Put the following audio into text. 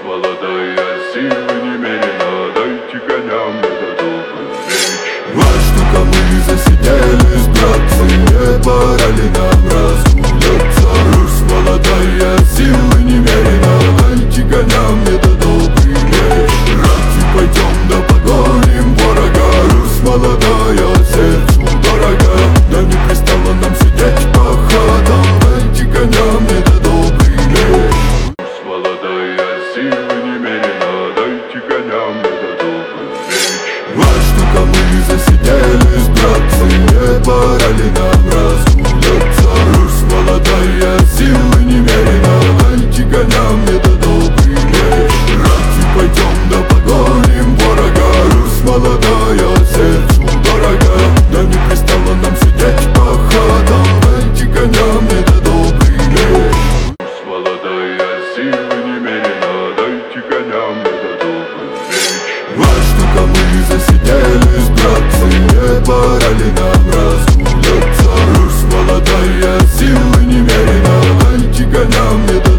молодая, силы немерено, дайте коня мне до добрых встреч. Во что-то мы засиделись, братцы, не пора ли нам разгуляться? Русь молодая, силы немерено, дайте коня мне до добрых встреч. Братцы, пойдем да погоним ворога, Русь молодая, сердцу дорога. Да не пристало нам сидеть по хатам, дайте коня мне до добрых встреч. Русь молодая, силы немерено, дайте коня мне до добрых встреч. Во что-то мы засиделись, братцы, не пора ли нам разгуляться? Русь молодая, силы немерено, дайте коня мне до добрых встреч. Братцы, пойдем да погоним ворога, Русь молодая, сердцу дорога. Да не пристало нам сидеть по хатам, дайте коня мне до добрых встреч. Русь молодая, силы немерено, дайте коня мне до добрых встреч. Во что-то мы засиделись, братцы, не пора ли нам разгуляться? Русь молодая, силы немерено, дайте коня мне до